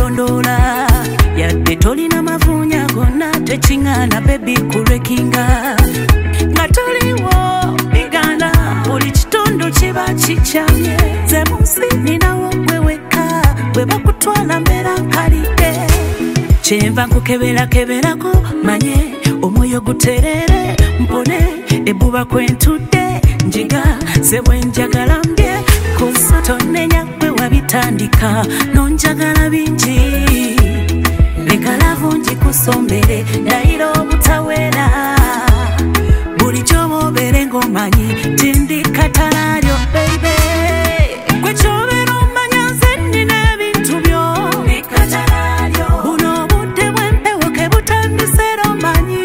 kugondola yadde tolina mavunya gonna tekingana baby kulwekinga nga toliwo bigana buli kitundu kiba kikyamye ze munsi ninawo gweweka bwe bakutwala mbeera nkalidde kyenva nkukebeerakeberako manye omwoyo guterere mpone ebbuba kwentudde njiga ze bwenjagala mbye kusa tonenya gwe wabitandika nonjagala bingi leka lavu njikusombere ndayira obutawera bulijjo bobeere ng'omanyi tindikatalaalyo baby gwe kyobeera omanya nze nnina ebintu byo buno obudde bw'empewo ke butandisera omanyi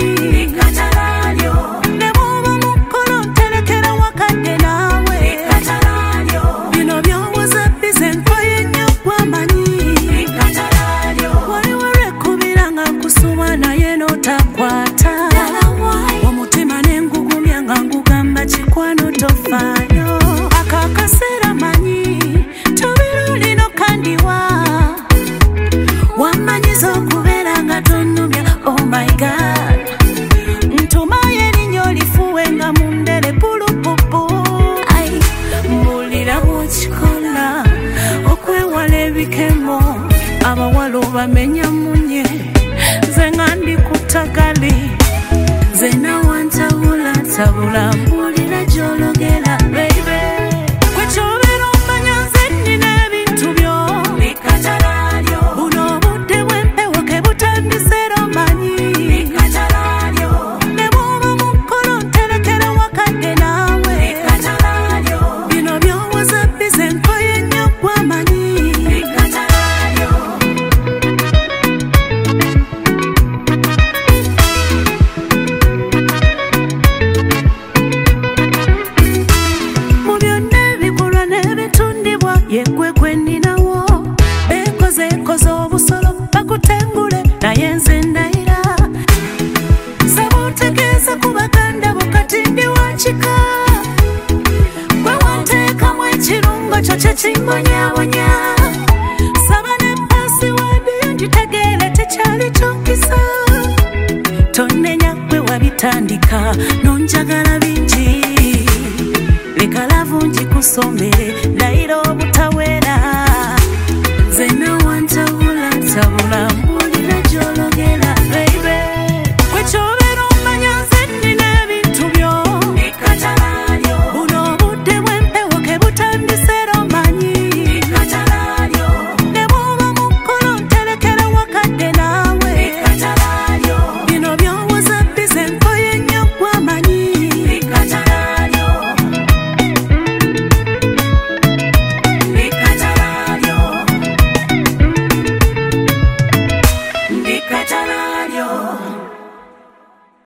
ne bw'oba mu kkolo nterekera wakadde naawe bino by'owoza bize nkoye nnyo gwamanyi waliwo lwekubira nga nkusuma naye n'otakwata omutima n'engugumya nga ngugamba kikwano tofaayo akakaseera manyi tobiro lino kandiwa wamanyiza okubeera nga tonnumya oh my god ntumayo erinnya lifuwe nga mundere pulupupu mbulira bwokikola okwewala ebikemo abawala obamenya munye ze nga ndi ku ttagali ze nawantabulatabula mbulira gy'ologera baby gwe kyobeera omanya nze nnina ebintu byo buno obudde bw'empewo ke butandisera omanyi ne bw'oba mu kkolo nterekera wakadde naawe bino by'owoza bize nkoye nnyo gwamanyi mu byonna ebikolwa n'ebitundibwa yeggwe gwe nninawo beekozeekoze obusolo bakutengule naye nze ndayira saba otegeeze ku baganda bo kati ndi wa kika gwe wanteekamu ekirungo kyo kye kimbonyabonya saba ne pasiwadi ngitegeere tekyali kyokisa tonnenya gwe wabitandika nonjagala bingi leka lavu njikusombere ndayira obutawera ze nawe